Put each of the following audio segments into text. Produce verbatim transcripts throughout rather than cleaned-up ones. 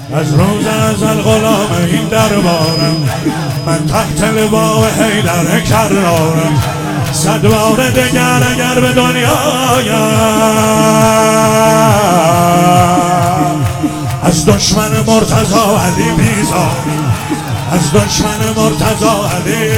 از روز ازل غلام این دربارم، من تحت لواء حیدر کرارم. صد بار دگر اگر به دنیایم از دشمن مرتضی علی بیزارم، از دشمن مرتضی علی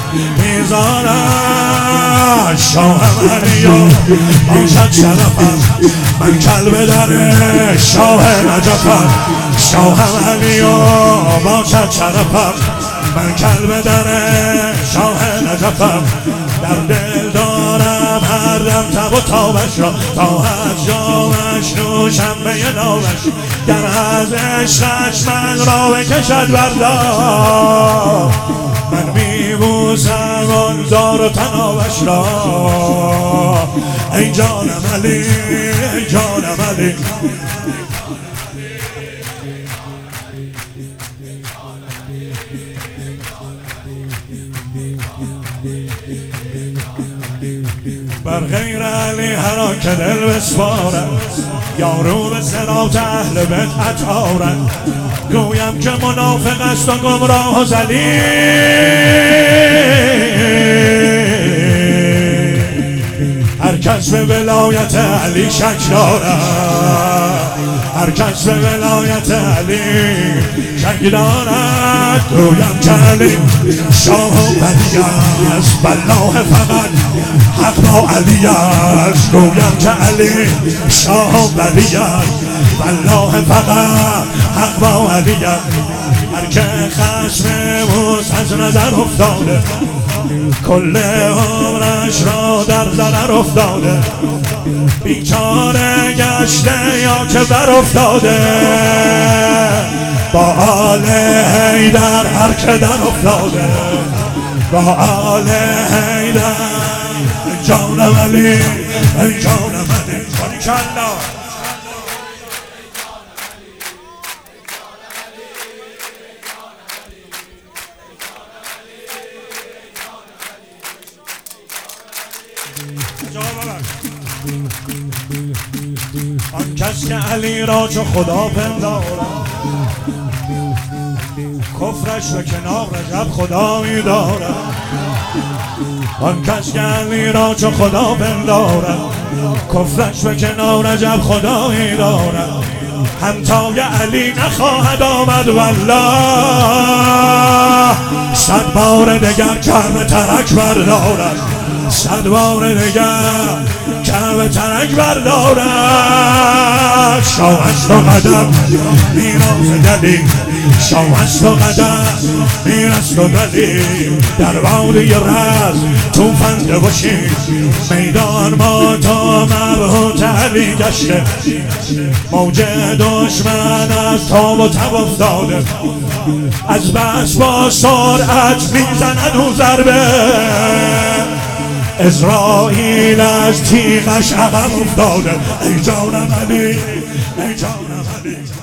بیزارم. شاهم علی باشد شرفم، من کلب در شاه نجفم. شاهم علی باشد شرفم، من کلب در شاه نجفم. در دل دارم هر دم تب و تابش را، تا از جامش نوشم به ناوش. گر از عشقش من را بکشد بردار، من میبوسم آن زار و تناوش را. ای جانم علی، ای جانم علی. بر غیر علی هر آنکه دل بسپارد، یارو به صراط اهل بدعت آرد. گویم که منافق است و گمراه و ذلیل، هر کس به ولایت علی شک دارد، هر کس به ولایت علی شک دارد. گویم که علی شاه و ولی است، والله فقط حق با علی است. گویم که علی شاه و ولی است، والله فقط حق با علی است. هر که خشم موسی از نظر افتاده، کل عمرش را در ضرر افتاده. بیچاره گشته یا که بر افتاده، با آل حیدر هر که در افتاده، با آل حیدر. جانم علی، ای جانم علی. باریکالله. آن کس که علی را چو خدا پندارد، کفرش به کنار رجب خدا می دارد. آن کس که علی را چو خدا پندارد، کفرش به کنار رجب خدا می دارد. همتای علی نخواهد آمد والله، صد بار دگر کعبه ترک بردارد، صد بار دگر کعبه ترک بردارد. شاه است و قدم میراث دلی، شاه است و قدم میراث دلی. در وادی رز توفنده باشید، میدان ما تا مبهوت علی گشته. موج دشمن از تاب و تب افتاده، از بس با سرعت میزند او ضربه. اسرائیل از تیغش عقب افتاده. ای جانم علی، ای جانم علی.